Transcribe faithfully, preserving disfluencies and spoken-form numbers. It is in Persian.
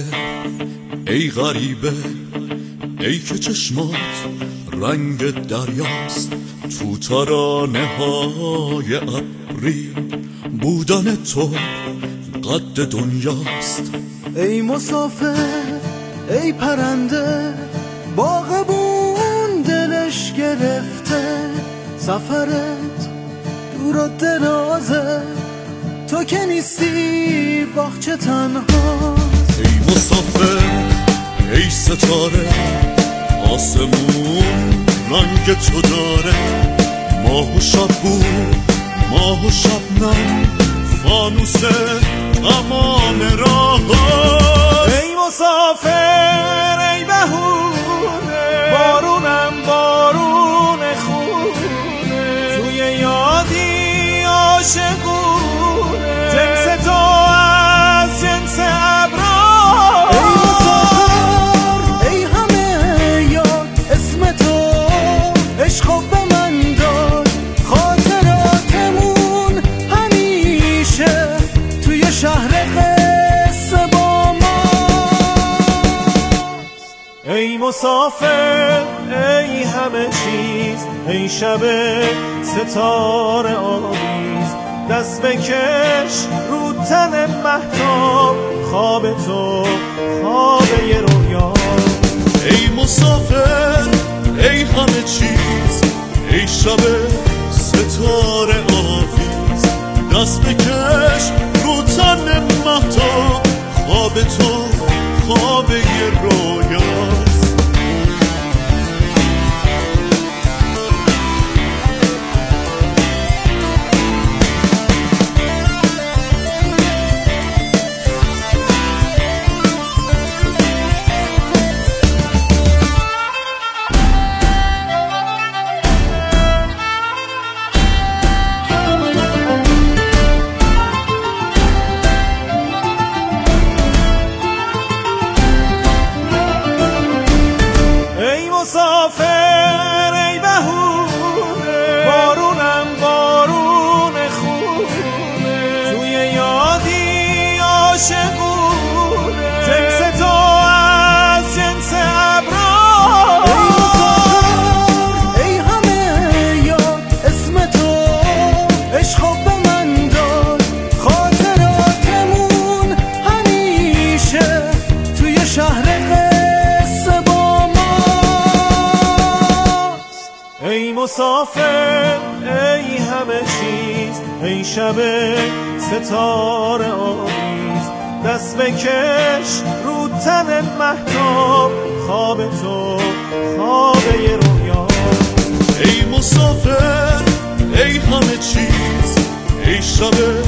ای غریبه، ای که چشمات رنگ دریاست، تو ترانه های ابری بودن تو قد دنیاست. ای مسافر، ای پرنده، باغبون دلش گرفته، سفرت دور و درازه، تو که نیستی باغچه تنهاست. ای مسافر، ای ستاره، آسمون رنگ تو داره، ماه و شب بود، ماه و شبنم، فانوس تمام راه. ای مسافر، ای بهونه، بارونم بارون خونه، توی یادی عاشقونه، جنس تو از جنس ابرار. ای مسافر، ای همه یاد اسم تو، عشقو به من داد، خاطراتمون همیشه توی شهر قصه با ما. ای مسافر، ای همه چیز، ای شب ستاره آویز، دست بکش رو تن مهتاب، خواب تو خواب یه رویا. ای مسافر، ای همه چیز، ای شب ستاره آویز، دست بکش رو تن مهتاب، خواب تو خواب یه رویاست. مسافر، ای بهونه، بارونم بارون خونه، توی یادی عاشقونه، جنس تو از جنس ابرار. ای مسافر، ای همه یاد اسم تو، عشقو به من داد، خاطراتمون همیشه توی شهر ای مسافر، ای همه چیز، ای شب ستاره آویز، دست بکش رو تن مهتاب، خواب تو خواب یه رویا. ای مسافر، ای همه چیز، ای شب